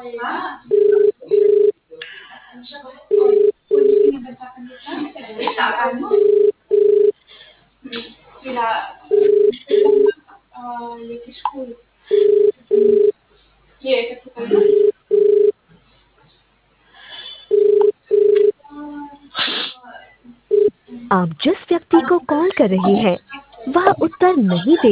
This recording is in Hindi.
आप जिस व्यक्ति को कॉल कर रहे हैं वह उत्तर नहीं दे